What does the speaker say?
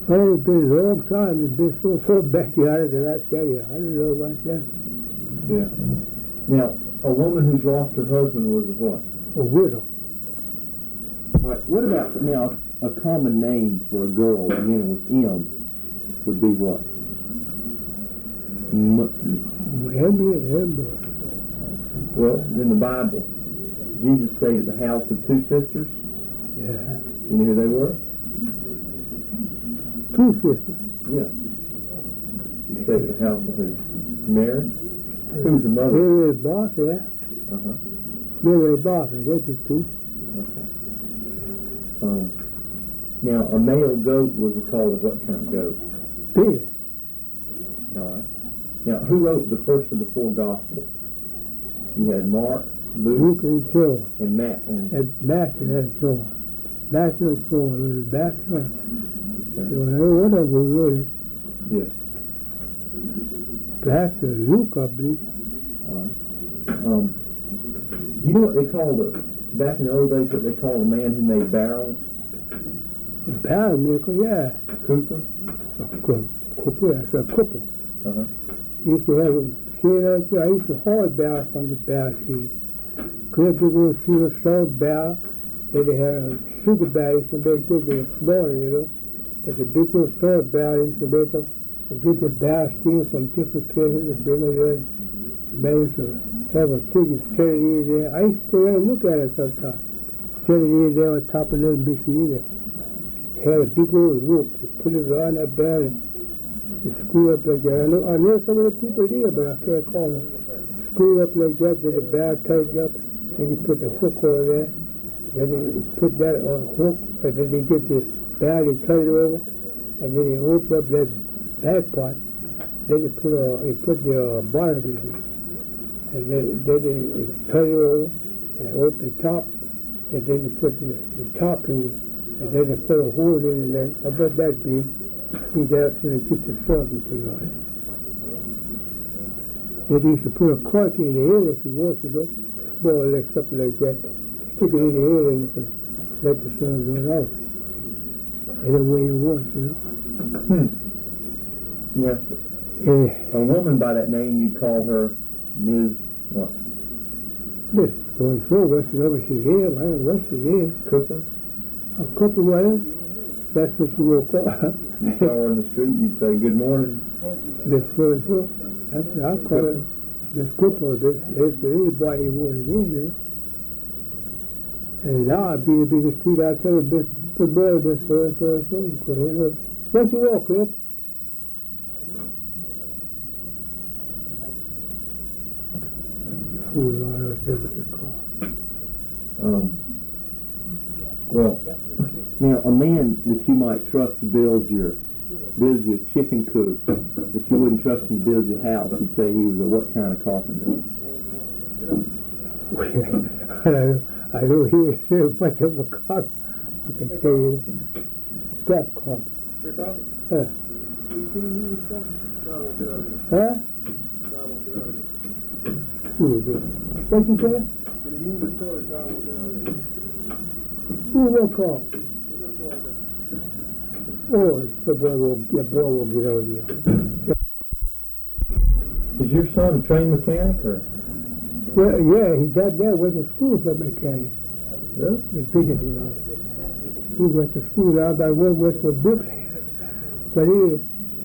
Well, it's been a long time. It's been so backyard that I tell you, I don't know about that. Yeah. Now, a woman who's lost her husband was a what? A widow. All right. What about now? A common name for a girl beginning with M would be what? Amber. Well, in the Bible, Jesus stayed at the house of two sisters. Yeah. You know who they were? Two sisters. Yeah. He stayed at the house of who? Mary? Who was the mother? Mary and Martha, yeah. Uh-huh. Mary and Martha, that's the two. Okay. Now, a male goat was called a what kind of goat? Pig. All right. Now, who wrote the first of the four Gospels? You had Mark, Luke, and John. and Matt. And Matthew and John. Matthew and John. It was Matthew. Okay. So, one of them really. Yes. Matthew and Luke, I believe. All right. You know what they called back in the old days, what they called a man who made barrels? A barrel maker, yeah. A cooper? A cooper, that's a cooper. Uh-huh. Used to have a shed out there. I used to haul barrels from the barrel shed. Couldn't go see a stone barrel. Then they had a sugar barrel. Used to make it smaller, you know. But the big old stone barrel used to make them and get the barrel steel from different places and bring it in. Man used to have a ticket, set it in there. I used to go there and look at it sometimes. Set it in there on top of the machine. Had a big old rope. They put it around that barrel and screw up like that. I know some of the people there, but I can't call them. Screw up like that, then the barrel tighten up, and you put the hook on there. Then you put that on the hook, and then they get the barrel, they turn it over, and then they open up that back part. Then they put the bonnet in it. And then they turn it over, and open the top, and then you put the top in it. And then they put a hole in it, about that big. That's when they get the something thing on it. Then they used to put a cork in the end if you want to, small like something like that. Stick it in the end and you can let the sun run out. Any way you want, Yes. A woman by that name, you'd call her Ms. what? Miss. Going forward, what's the number she is? I don't know what she is. Cooper? A couple of what? That's what you will call her. You saw her in the street, you'd say, good morning. Miss so-and-so. That's what I call her. Miss Cooper. That's anybody who wanted in, you know. And now I'd be in the street, I'd tell her, Miss, good morning, Miss so-and-so. You could hear her. Where'd you walk, Cliff? Fool, I don't know what they call. Well, now a man that you might trust to build your chicken coop, but you wouldn't trust him to build your house, you'd say he was a what kind of carpenter? I don't hear much of a carpenter. I can tell you that carpenter. Huh? Huh? What you say? Who will call? Oh, the boy will get out here. Is your son a trained mechanic, or? Well, yeah, he did that. Went to school for mechanic. Yeah? The biggest one. He went to school. Now, one went to a book. But he